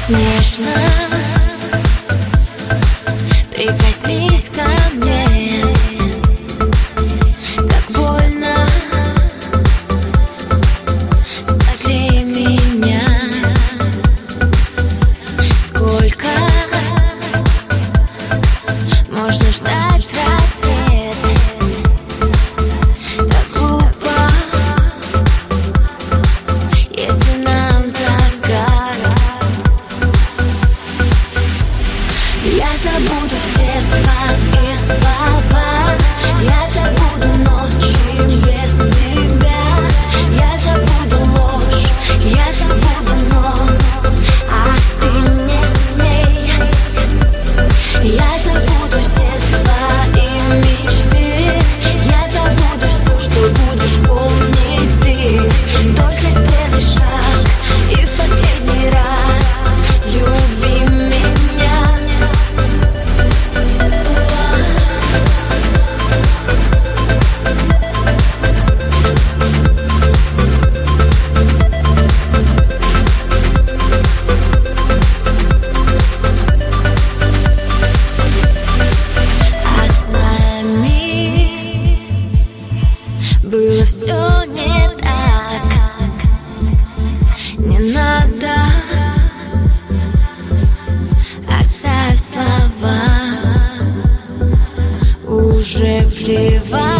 Нежно прикоснись ко мне, как больно, согрей меня. Сколько можно ждать рассвет? Так глупо, если нам загадать. Я забуду все твои слова, я забуду ночи без тебя, я забуду ложь, я забуду, но ты не смей. Я забуду все свои мечты, я забуду все, что будешь помнить ты. Только сделай шаг и в последний раз люби меня. Было все не так, не надо, оставь слова, уже плевать.